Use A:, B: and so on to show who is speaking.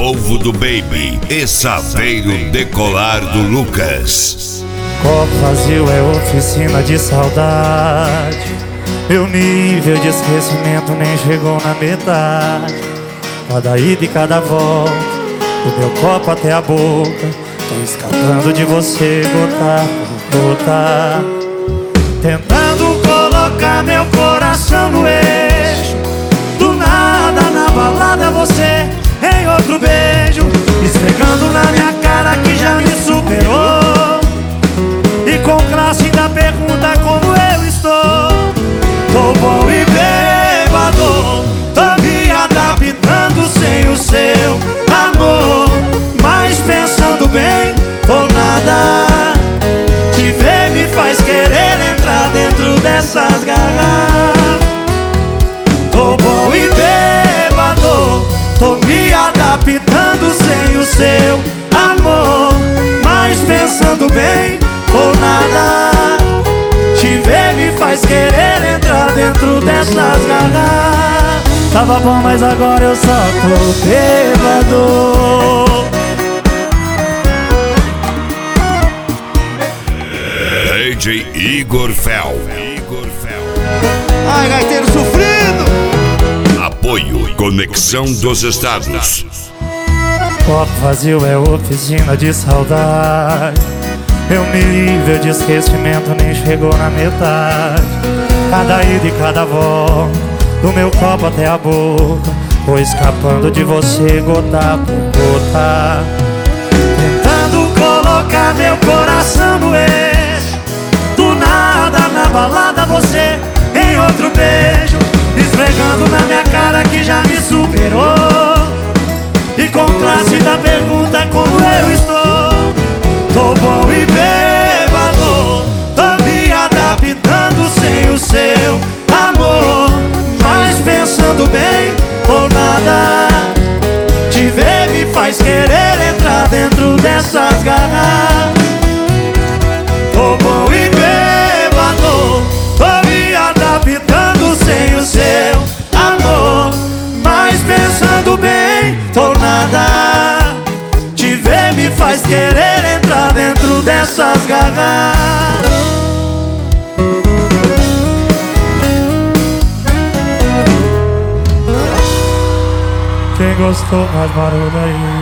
A: novo do Baby e Saveiro Decolar do Lucas.
B: Copo vazio é oficina de saudade. Meu nível de esquecimento nem chegou na metade. Cada ida e cada volta, do meu copo até a boca, tô escapando de você gota por gota, tentando colocar meu coração no eixo. Do nada na balada você em outro beijo, esfregando na minha cara que já me superou. E com classe ainda pergunta como eu estou. Tô bom e bêbado, tô me adaptando sem o seu amor. Mas pensando bem, ou nada, te ver me faz querer entrar dentro dessas garrafas. Tô bom e bêbado, tô me adaptando sem o seu amor. Mas pensando bem, ou nada, te ver me faz querer entrar dentro dessas garrafas. Tava bom, mas agora eu só tô bêbado.
A: DJ Igor Fel.
C: Ai, gaiteiro sofrido.
A: Apoio Conexão dos Estados.
B: Copo vazio é oficina de saudade. Meu nível de esquecimento nem chegou na metade. Cada ida e cada volta, do meu copo até a boca, vou escapando de você gota por gota, tentando colocar meu coração no eixo. Do nada na balada você em outro beijo, esfregando na minha cara que já me superou. E com classe da pergunta como eu estou. Tô bom e bêbado, tô me adaptando sem o seu amor. Mas pensando bem, ou nada, te ver me faz querer entrar dentro dessas garrafas. Tô bom e bêbado, tô me adaptando sem o seu amor. Mas pensando bem, ou nada, te ver me faz querer entrar dentro dessas garrafas. Quem gostou, faz barulho aí.